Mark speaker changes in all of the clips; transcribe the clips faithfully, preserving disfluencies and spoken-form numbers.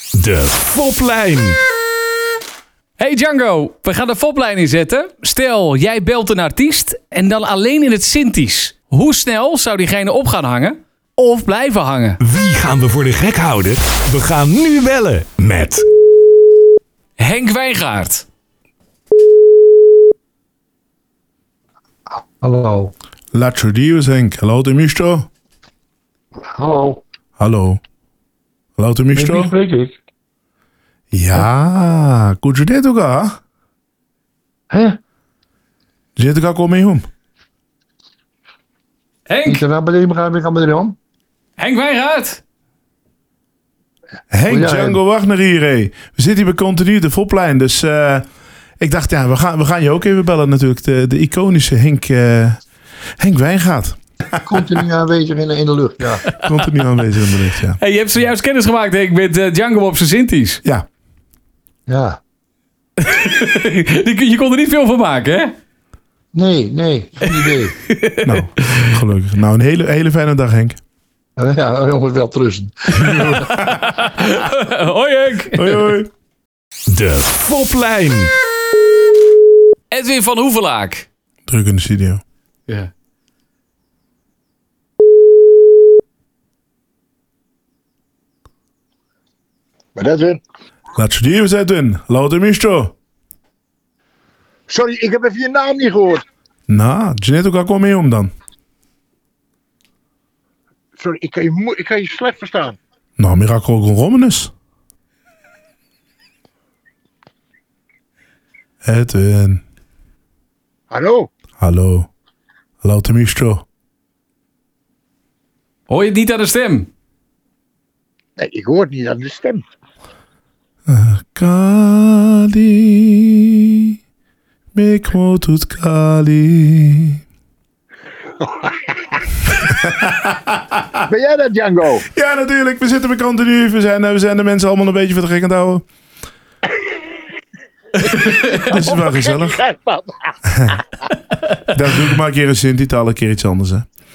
Speaker 1: De Foplijn.
Speaker 2: Hey Django, we gaan de Foplijn inzetten. Stel, jij belt een artiest en dan alleen in het Sintisch. Hoe snel zou diegene op gaan hangen of blijven hangen?
Speaker 1: Wie gaan we voor de gek houden? We gaan nu bellen met
Speaker 2: Henk Wijngaard.
Speaker 3: Hallo.
Speaker 4: Laatste dius, Henk. Hallo, de misto.
Speaker 3: Hallo.
Speaker 4: Hallo. Hallo, de
Speaker 3: Met wie
Speaker 4: misto.
Speaker 3: spreek ik?
Speaker 4: Ja, goed je dit ook al?
Speaker 3: Hè?
Speaker 4: Zit ik ook al mee om?
Speaker 2: Henk,
Speaker 3: Ik heb wel begrijp ik aan me erom.
Speaker 2: Henk Wijngaard.
Speaker 4: Henk
Speaker 3: Oh, ja,
Speaker 4: Django Wagner hier, hé. We zitten hier bij continu de Foplijn, dus uh, ik dacht, ja, we gaan, we gaan je ook even bellen natuurlijk. De, de iconische Henk, uh, Henk Wijngaard.
Speaker 3: Continu aanwezig in de, in de lucht, ja.
Speaker 4: Continu aanwezig in de licht, ja.
Speaker 2: Hey, je hebt zojuist kennis gemaakt, Henk, met uh, Django op zijn Sintisch.
Speaker 4: Ja,
Speaker 3: Ja.
Speaker 2: Je kon er niet veel van maken, hè?
Speaker 3: Nee, nee, geen idee.
Speaker 4: nou, gelukkig. Nou, een hele, hele fijne dag, Henk.
Speaker 3: Ja, jongens, wel trusten.
Speaker 2: Hoi Henk.
Speaker 4: Hoi, hoi.
Speaker 1: de Foplijn.
Speaker 2: Edwin van Hoevelaak.
Speaker 4: Druk in de studio.
Speaker 2: Ja.
Speaker 5: Maar dat weer.
Speaker 4: Laatste dius, Edwin. Hallo, de misto.
Speaker 5: Sorry, ik heb even je naam niet gehoord.
Speaker 4: Nou, je zit ook al mee om dan.
Speaker 5: Sorry, ik kan je, mo- ik kan je slecht verstaan.
Speaker 4: Nou, Miracle Romanus. Edwin.
Speaker 5: Hallo?
Speaker 4: Hallo. Hallo, Temistro.
Speaker 2: Hoor je het niet aan de stem?
Speaker 5: Nee, ik hoor het niet aan de stem.
Speaker 4: Kali. Mekmo tot Kali.
Speaker 5: Ben jij dat, Django?
Speaker 4: Ja, natuurlijk. We zitten bij continu. We zijn, we zijn de mensen allemaal een beetje voor de gek aan het houden. Dit is wel gezellig. Dat doe ik maar een keer een Sint-Itaal, een keer iets anders, hè.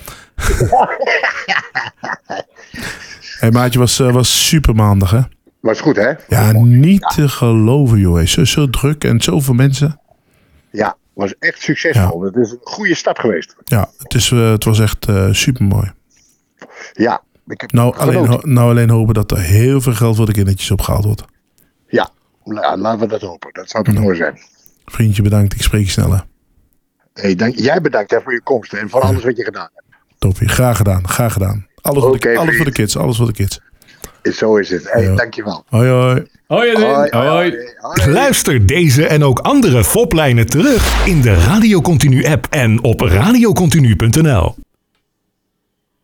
Speaker 4: Hey, maatje, was, uh, was super maandag, hè?
Speaker 5: Was goed, hè?
Speaker 4: Ja, niet te geloven, joh. Zo, zo druk en zoveel mensen.
Speaker 5: Ja, was echt succesvol. Het is een goede stap geweest.
Speaker 4: Ja, het, is, uh, het was echt uh, super mooi.
Speaker 5: Ja. Ik heb
Speaker 4: Nou alleen,
Speaker 5: genoten.
Speaker 4: ho- nou, alleen hopen dat er heel veel geld voor de kindertjes opgehaald wordt.
Speaker 5: Ja, La- laten we dat hopen. Dat zou toch mooi zijn.
Speaker 4: Vriendje, bedankt. Ik spreek je sneller.
Speaker 5: Hey, dank, jij bedankt hè, voor je komst en voor alles wat je gedaan hebt.
Speaker 4: Toppie. Graag gedaan. Graag gedaan. Alles, voor,
Speaker 5: Oké,
Speaker 4: de, alles voor de
Speaker 5: vriend.
Speaker 4: kids. Alles voor de kids.
Speaker 5: Zo is het. Hey,
Speaker 4: Ja.
Speaker 5: dankjewel.
Speaker 4: Hoi, hoi.
Speaker 2: Hoi Edwin.
Speaker 5: Hoi,
Speaker 2: Hoi.
Speaker 5: hoi, hoi.
Speaker 1: Luister deze en ook andere Foplijnen terug in de Radio Continu app en op radiocontinu punt n l.